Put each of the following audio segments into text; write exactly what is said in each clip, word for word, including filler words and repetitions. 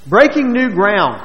Breaking new ground.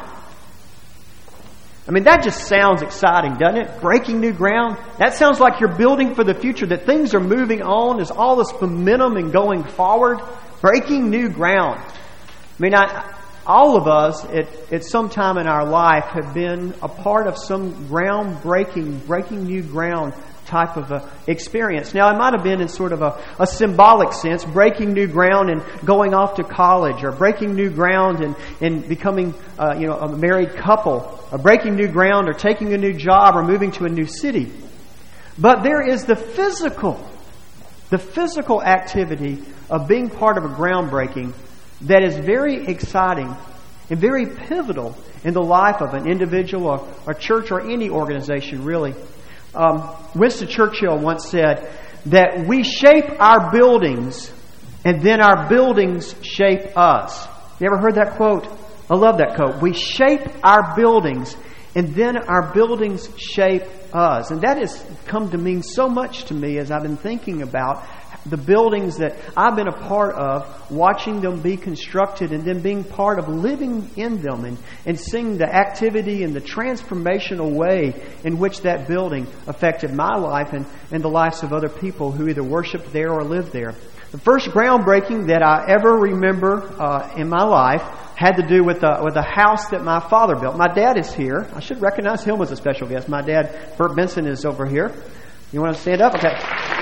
I mean, that just sounds exciting, doesn't it? Breaking new ground. That sounds like you're building for the future, that things are moving on. There's all this momentum and going forward. Breaking new ground. I mean, I, all of us at, at some time in our life have been a part of some groundbreaking, breaking new ground type of a experience. Now, it might have been in sort of a, a symbolic sense, breaking new ground and going off to college, or breaking new ground and, and becoming uh, you know, a married couple, or breaking new ground, or taking a new job, or moving to a new city. But there is the physical, the physical activity of being part of a groundbreaking that is very exciting and very pivotal in the life of an individual or a church or any organization, really. Um, Winston Churchill once said that we shape our buildings and then our buildings shape us. You ever heard that quote? I love that quote. We shape our buildings and then our buildings shape us. And that has come to mean so much to me as I've been thinking about the buildings that I've been a part of, watching them be constructed and then being part of living in them and, and seeing the activity and the transformational way in which that building affected my life and, and the lives of other people who either worshiped there or lived there. The first groundbreaking that I ever remember uh, in my life had to do with a, with a house that my father built. My dad is here. I should recognize him as a special guest. My dad, Bert Benson, is over here. You want to stand up? Okay.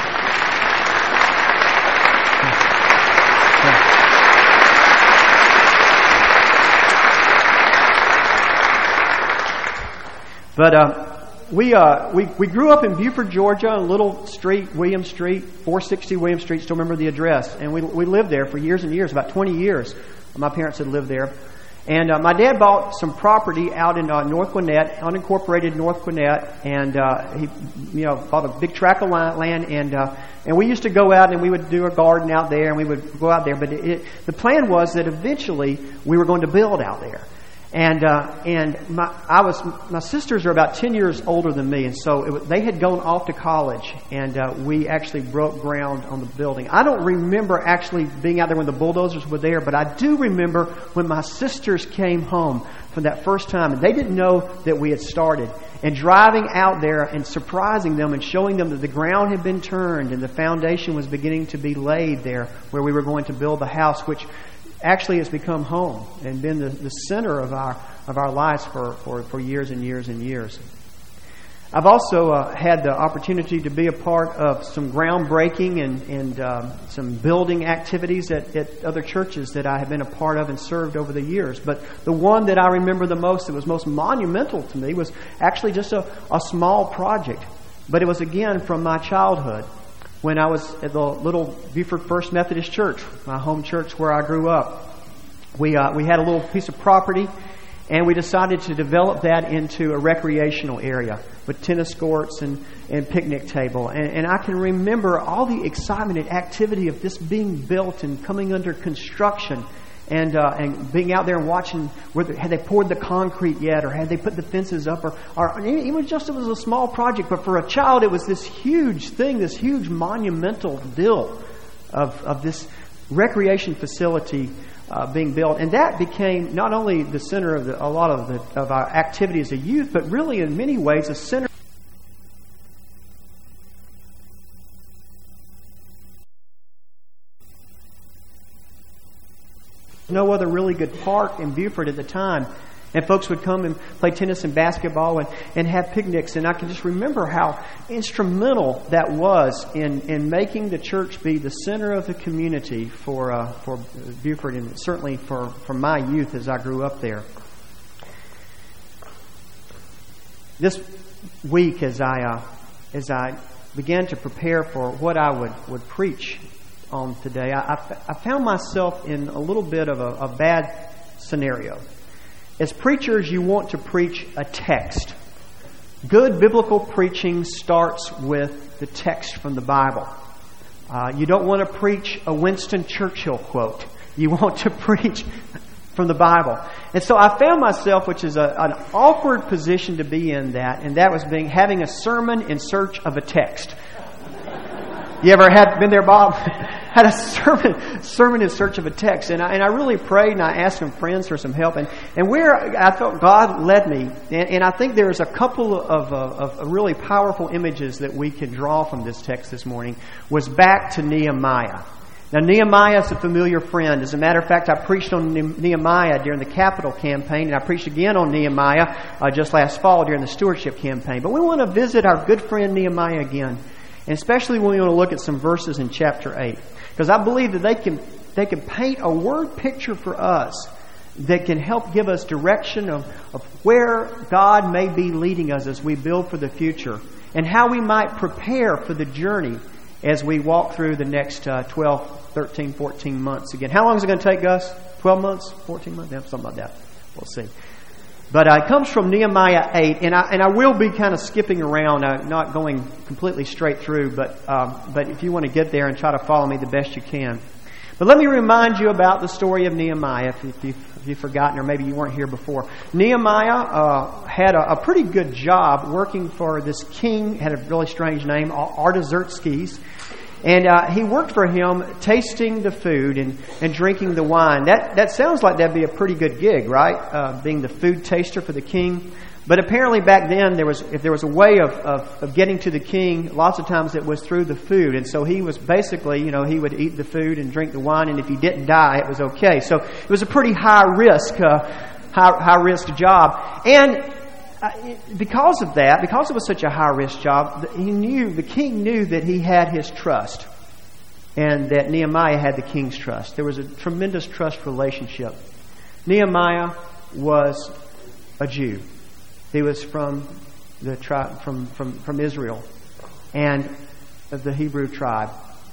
But uh, we, uh, we we grew up in Buford, Georgia, on a little street, William Street, four sixty William Street, still remember the address. And we we lived there for years and years, about twenty years. My parents had lived there. And uh, my dad bought some property out in uh, North Gwinnett, unincorporated North Gwinnett, and uh, he, you know, bought a big tract of land. And uh, and we used to go out and we would do a garden out there, and we would go out there. But it, it, the plan was that eventually we were going to build out there. And uh, and my I was my sisters are about ten years older than me, and so it, they had gone off to college, and uh, we actually broke ground on the building. I don't remember actually being out there when the bulldozers were there, but I do remember when my sisters came home for that first time, and they didn't know that we had started. And driving out there and surprising them and showing them that the ground had been turned and the foundation was beginning to be laid there where we were going to build the house, which actually has become home and been the, the center of our of our lives for, for, for years and years and years. I've also uh, had the opportunity to be a part of some groundbreaking and, and um, some building activities at, at other churches that I have been a part of and served over the years. But the one that I remember the most, that was most monumental to me, was actually just a, a small project. But it was, again, from my childhood, when I was at the little Buford First Methodist Church, my home church where I grew up. We uh, we had a little piece of property, and we decided to develop that into a recreational area with tennis courts and, and picnic table. And, and I can remember all the excitement and activity of this being built and coming under construction. And uh, and being out there and watching, whether had they poured the concrete yet, or had they put the fences up, or, or even just it was a small project. But for a child, it was this huge thing, this huge monumental deal of of this recreation facility uh, being built, and that became not only the center of the, a lot of the of our activity as a youth, but really in many ways a center. No other really good park in Buford at the time. And folks would come and play tennis and basketball and, and have picnics. And I can just remember how instrumental that was in, in making the church be the center of the community for uh, for Buford, and certainly for, for my youth as I grew up there. This week, as I uh, as I began to prepare for what I would, would preach on today, I, I, I found myself in a little bit of a, a bad scenario. As preachers, you want to preach a text. Good biblical preaching starts with the text from the Bible. Uh, you don't want to preach a Winston Churchill quote. You want to preach from the Bible. And so I found myself, which is a, an awkward position to be in, that, and that was being having a sermon in search of a text. You ever had been there, Bob? had a sermon, sermon in search of a text, and I, and I really prayed, and I asked some friends for some help, and, and where I felt God led me, and, and I think there's a couple of, of, of really powerful images that we can draw from this text this morning, was back to Nehemiah. Now, Nehemiah is a familiar friend. As a matter of fact, I preached on Nehemiah during the capital campaign, and I preached again on Nehemiah uh, just last fall during the stewardship campaign. But we want to visit our good friend Nehemiah again, and especially when we want to look at some verses in chapter eight, because I believe that they can they can paint a word picture for us that can help give us direction of, of where God may be leading us as we build for the future, and how we might prepare for the journey as we walk through the next uh, twelve, thirteen, fourteen months again. How long is it going to take, Gus? twelve months? fourteen months? Yeah, something like that. We'll see. But uh, it comes from Nehemiah eight, and I and I will be kind of skipping around, uh, not going completely straight through, but um, but if you want to get there and try to follow me the best you can. But let me remind you about the story of Nehemiah, if, if, you've, if you've forgotten, or maybe you weren't here before. Nehemiah uh, had a, a pretty good job working for this king, had a really strange name, Artaxerxes. And uh, he worked for him tasting the food and, and drinking the wine. That that sounds like that'd be a pretty good gig, right? Uh, being the food taster for the king. But apparently back then, there was if there was a way of, of, of getting to the king, lots of times it was through the food. And so he was basically, you know, he would eat the food and drink the wine, and if he didn't die, it was okay. So it was a pretty high risk, uh, high, high risk job. And Uh, because of that, because it was such a high-risk job, he knew, the king knew that he had his trust, and that Nehemiah had the king's trust. There was a tremendous trust relationship. Nehemiah was a Jew. He was from the tribe, from, from, from Israel, and of the Hebrew tribe.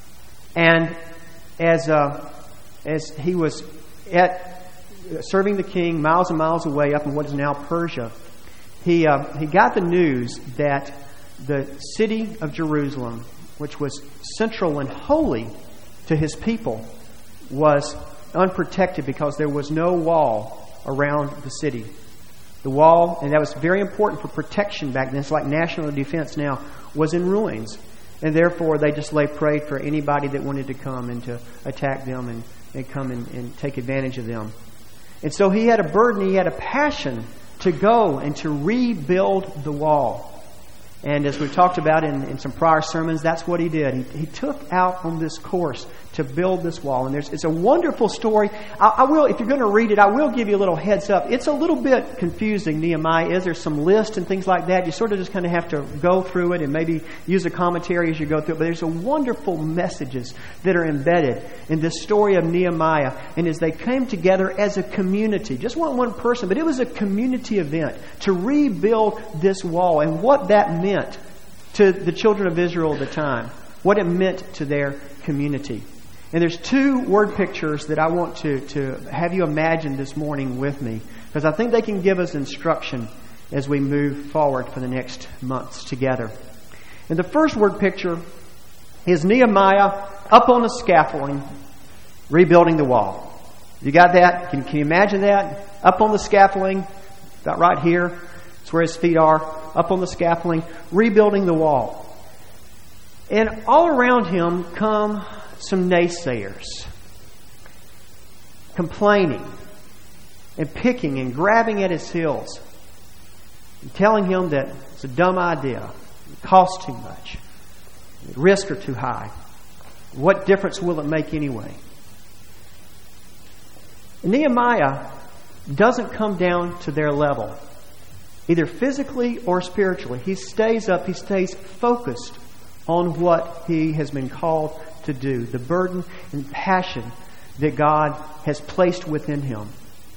And as uh, as he was at serving the king miles and miles away up in what is now Persia, He uh, he got the news that the city of Jerusalem, which was central and holy to his people, was unprotected because there was no wall around the city. The wall, and that was very important for protection back then, it's like national defense now, was in ruins. And therefore they just lay prey for anybody that wanted to come and to attack them and, and come and, and take advantage of them. And so he had a burden, he had a passion to go and to rebuild the wall. And as we've talked about in, in some prior sermons, that's what he did. He, he took out on this course to build this wall. And there's it's a wonderful story. I, I will, if you're going to read it, I will give you a little heads up. It's a little bit confusing, Nehemiah is. There's some lists and things like that. You sort of just kind of have to go through it and maybe use a commentary as you go through it. But there's a wonderful messages that are embedded in this story of Nehemiah. And as they came together as a community, just one one person, but it was a community event to rebuild this wall and what that meant to the children of Israel at the time, what it meant to their community. And there's two word pictures that I want to, to have you imagine this morning with me, because I think they can give us instruction as we move forward for the next months together. And the first word picture is Nehemiah up on the scaffolding, rebuilding the wall. You got that? Can, can you imagine that? Up on the scaffolding, about right here. It's where his feet are, up on the scaffolding, rebuilding the wall. And all around him come some naysayers, complaining and picking and grabbing at his heels, and telling him that it's a dumb idea, it costs too much, the risks are too high. What difference will it make anyway? And Nehemiah doesn't come down to their level, either physically or spiritually. He stays up, he stays focused on what he has been called to do, the burden and passion that God has placed within him.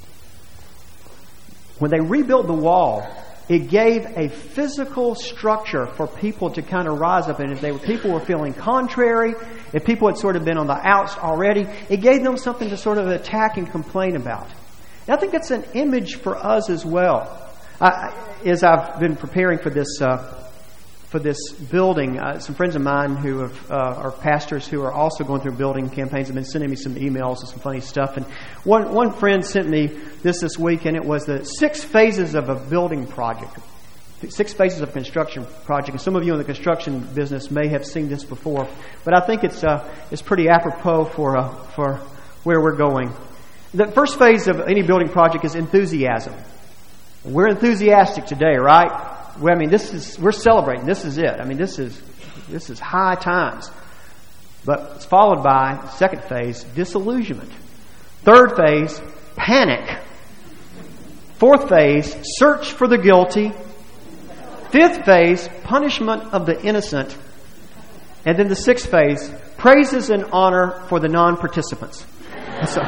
When they rebuilt the wall, it gave a physical structure for people to kind of rise up. And if they were, people were feeling contrary, if people had sort of been on the outs already, it gave them something to sort of attack and complain about. And I think that's an image for us as well. I, as I've been preparing for this uh, for this building, uh, some friends of mine who have, uh, are pastors who are also going through building campaigns have been sending me some emails and some funny stuff. And one one friend sent me this this week, and it was the six phases of a building project. Six phases of a construction project. And some of you in the construction business may have seen this before, but I think it's uh, it's pretty apropos for uh, for where we're going. The first phase of any building project is enthusiasm. We're enthusiastic today, right? Well, I mean, this is we're celebrating. This is it. I mean, this is this is high times. But it's followed by second phase, disillusionment. Third phase, panic. Fourth phase, search for the guilty. Fifth phase, punishment of the innocent. And then the sixth phase, praises and honor for the non-participants. And so,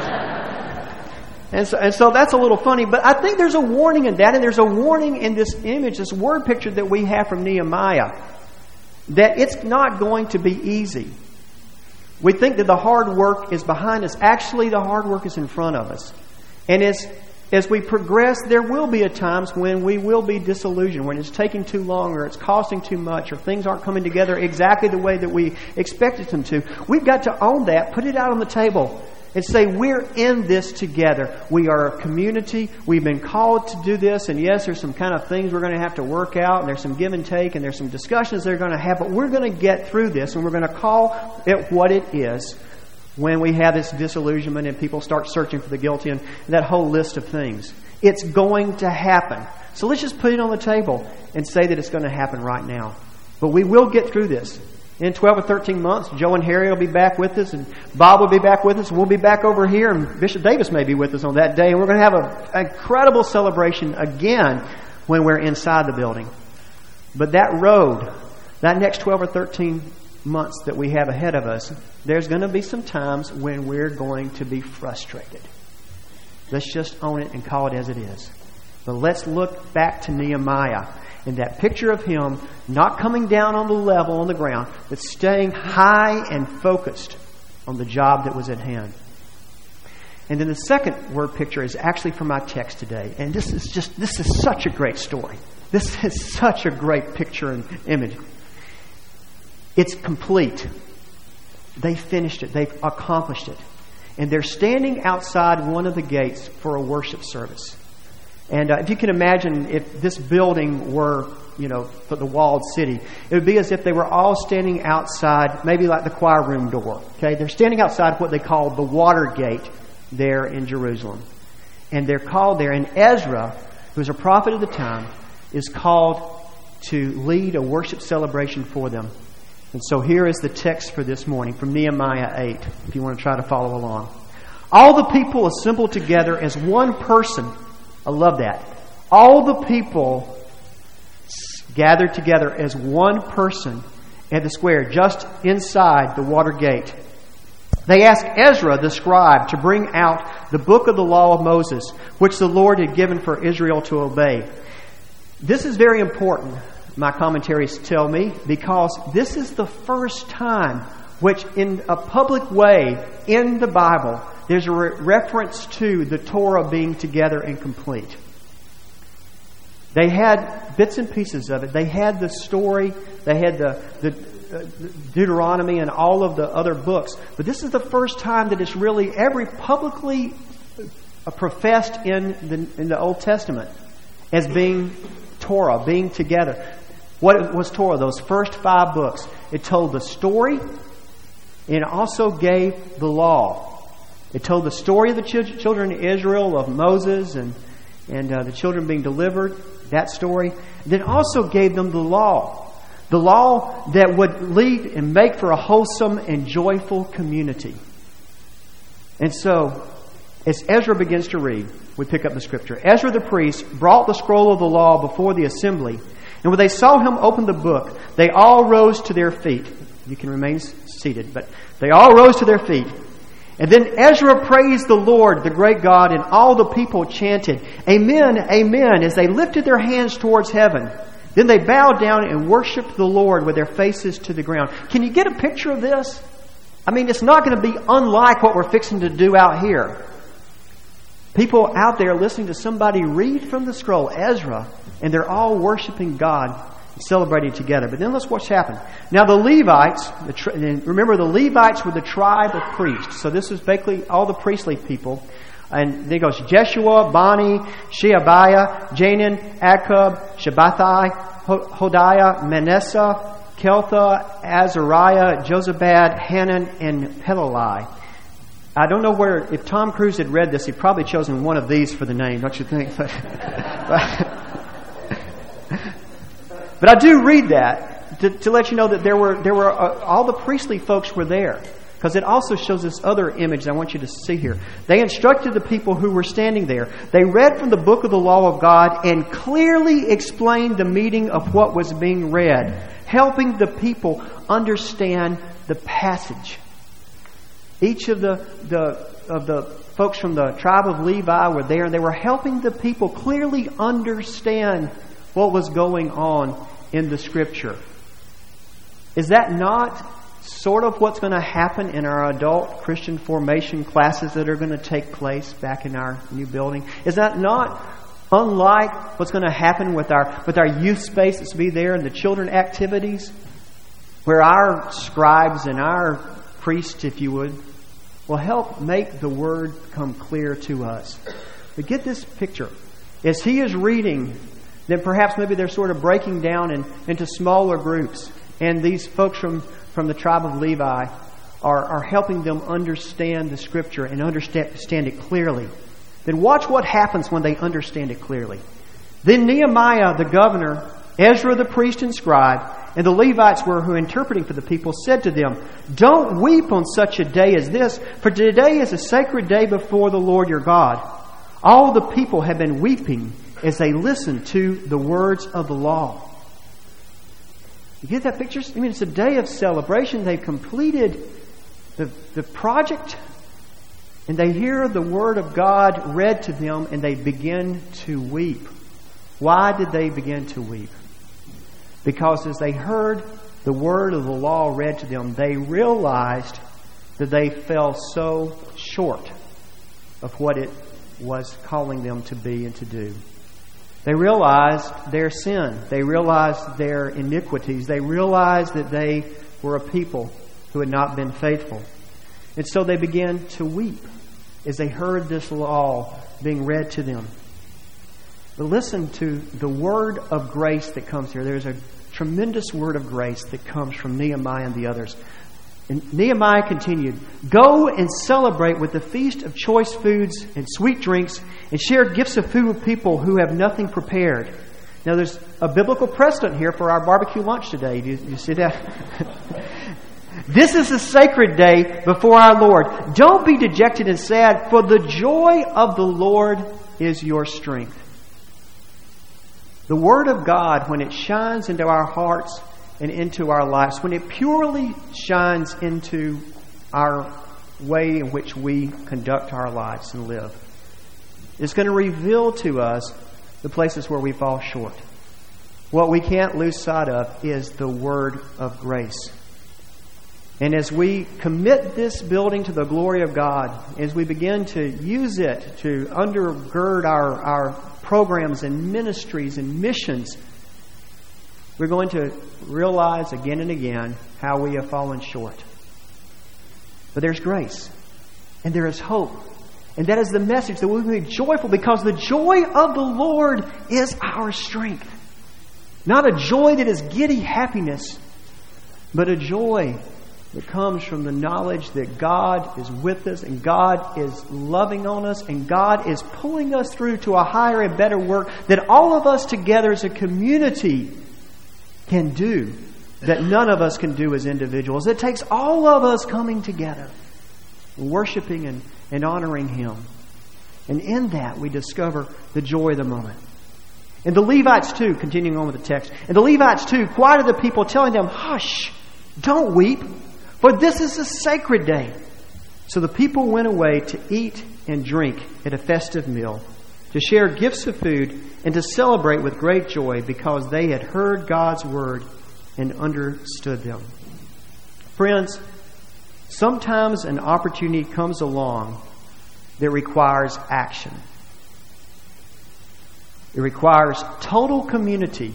and so, and so that's a little funny, but I think there's a warning in that, and there's a warning in this image, this word picture that we have from Nehemiah, that it's not going to be easy. We think that the hard work is behind us. Actually, the hard work is in front of us. And as As we progress, there will be at times when we will be disillusioned, when it's taking too long or it's costing too much or things aren't coming together exactly the way that we expected them to. We've got to own that, put it out on the table, and say we're in this together. We are a community. We've been called to do this. And yes, there's some kind of things we're going to have to work out, and there's some give and take, and there's some discussions they're going to have. But we're going to get through this, and we're going to call it what it is. When we have this disillusionment and people start searching for the guilty and that whole list of things. It's going to happen. So let's just put it on the table and say that it's going to happen right now. But we will get through this. In twelve or thirteen months, Joe and Harry will be back with us, and Bob will be back with us, and we'll be back over here, and Bishop Davis may be with us on that day. And we're going to have an incredible celebration again when we're inside the building. But that road, that next twelve or thirteen months that we have ahead of us, there's going to be some times when we're going to be frustrated. Let's just own it and call it as it is. But let's look back to Nehemiah and that picture of him not coming down on the level, on the ground, but staying high and focused on the job that was at hand. And then the second word picture is actually from my text today. And this is just, this is such a great story. This is such a great picture and image. It's complete. They finished it. They've accomplished it. And they're standing outside one of the gates for a worship service. And uh, if you can imagine if this building were, you know, for the walled city, it would be as if they were all standing outside, maybe like the choir room door. Okay, they're standing outside what they call the water gate there in Jerusalem. And they're called there. And Ezra, who's a prophet at the time, is called to lead a worship celebration for them. And so here is the text for this morning from Nehemiah eight, if you want to try to follow along. All the people assembled together as one person. I love that. All the people gathered together as one person at the square, just inside the water gate. They asked Ezra, the scribe, to bring out the book of the law of Moses, which the Lord had given for Israel to obey. This is very important, my commentaries tell me, because this is the first time which in a public way in the Bible there's a re- reference to the Torah being together and complete. They had bits and pieces of it. They had the story. They had the, the, uh, Deuteronomy and all of the other books. But this is the first time that it's really ever publicly uh, professed in the, in the Old Testament as being Torah, being together. What was Torah? Those first five books. It told the story, and it also gave the law. It told the story of the ch- children of Israel, of Moses and, and uh, the children being delivered, that story. Then also gave them the law. The law that would lead and make for a wholesome and joyful community. And so, as Ezra begins to read, we pick up the scripture. Ezra the priest brought the scroll of the law before the assembly. And when they saw him open the book, they all rose to their feet. You can remain seated, but they all rose to their feet. And then Ezra praised the Lord, the great God, and all the people chanted, Amen, Amen, as they lifted their hands towards heaven. Then they bowed down and worshiped the Lord with their faces to the ground. Can you get a picture of this? I mean, it's not going to be unlike what we're fixing to do out here. People out there listening to somebody read from the scroll, Ezra, and they're all worshiping God and celebrating together. But then let's watch what happened. Now the Levites, the tri- remember the Levites were the tribe of priests. So this is basically all the priestly people, And then it goes Jeshua, Bani, Sheabiah, Janan, Akub, Shabbathai, Hodiah, Manasseh, Keltha, Azariah, Jozabad, Hanan, and Pelali. I don't know where, if Tom Cruise had read this, he'd probably chosen one of these for the name, don't you think? But, but, but I do read that to, to let you know that there were, there were uh, all the priestly folks were there. Because it also shows this other image I want you to see here. They instructed the people who were standing there. They read from the book of the law of God and clearly explained the meaning of what was being read, helping the people understand the passage. Each of the, the of the folks from the tribe of Levi were there, and they were helping the people clearly understand what was going on in the Scripture. Is that not sort of what's going to happen in our adult Christian formation classes that are going to take place back in our new building? Is that not unlike what's going to happen with our with our youth space that's be there and the children activities, where our scribes and our priests, if you would, will help make the Word come clear to us? But get this picture. As he is reading, then perhaps maybe they're sort of breaking down in, into smaller groups, and these folks from from the tribe of Levi are, are helping them understand the Scripture and understand it clearly. Then watch what happens when they understand it clearly. Then Nehemiah the governor, Ezra the priest and scribe, and the Levites were who were interpreting for the people, said to them, "Don't weep on such a day as this, for today is a sacred day before the Lord your God." All the people have been weeping as they listen to the words of the law. You get that picture? I mean, it's a day of celebration. They've completed the, the project, and they hear the Word of God read to them, and they begin to weep. Why did they begin to weep? Because as they heard the Word of the law read to them, they realized that they fell so short of what it was calling them to be and to do. They realized their sin. They realized their iniquities. They realized that they were a people who had not been faithful. And so they began to weep as they heard this law being read to them. But listen to the word of grace that comes here. There's a tremendous word of grace that comes from Nehemiah and the others. And Nehemiah continued, "Go and celebrate with the feast of choice foods and sweet drinks, and share gifts of food with people who have nothing prepared." Now there's a biblical precedent here for our barbecue lunch today. Do you, do you see that? This is a sacred day before our Lord. Don't be dejected and sad, for the joy of the Lord is your strength. The Word of God, when it shines into our hearts and into our lives, when it purely shines into our way in which we conduct our lives and live, it's going to reveal to us the places where we fall short. What we can't lose sight of is the Word of grace. And as we commit this building to the glory of God, as we begin to use it to undergird our, our programs and ministries and missions, we're going to realize again and again how we have fallen short. But there's grace. And there is hope. And that is the message that we will be joyful, because the joy of the Lord is our strength. Not a joy that is giddy happiness, but a joy that comes from the knowledge that God is with us, and God is loving on us, and God is pulling us through to a higher and better work that all of us together as a community can do, that none of us can do as individuals. It takes all of us coming together, worshiping and, and honoring Him. And in that we discover the joy of the moment. And the Levites too, continuing on with the text, and the Levites too quieted the people, telling them, "Hush, don't weep, for this is a sacred day." So the people went away to eat and drink at a festive meal, to share gifts of food, and to celebrate with great joy, because they had heard God's word and understood them. Friends, sometimes an opportunity comes along that requires action. It requires total community,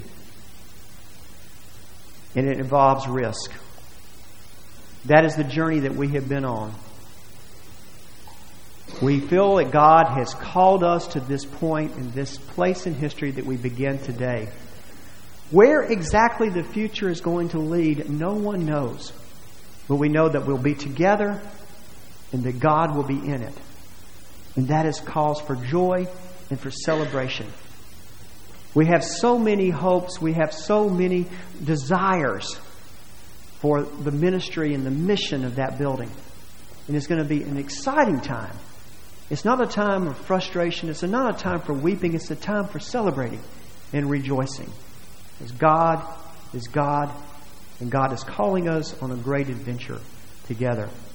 and it involves risk. That is the journey that we have been on. We feel that God has called us to this point in this place in history that we begin today. Where exactly the future is going to lead, no one knows. But we know that we'll be together and that God will be in it. And that is cause for joy and for celebration. We have so many hopes, we have so many desires for the ministry and the mission of that building. And it's going to be an exciting time. It's not a time of frustration. It's not a time for weeping. It's a time for celebrating and rejoicing. As God is God, and God is calling us on a great adventure together.